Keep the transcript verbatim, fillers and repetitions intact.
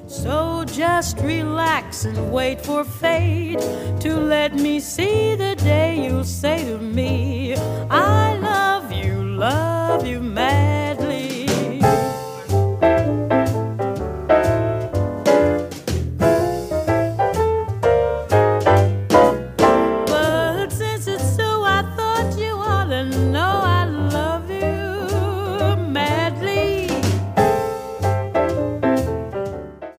So just relax and wait for fate to let me see the day you'll say to me, I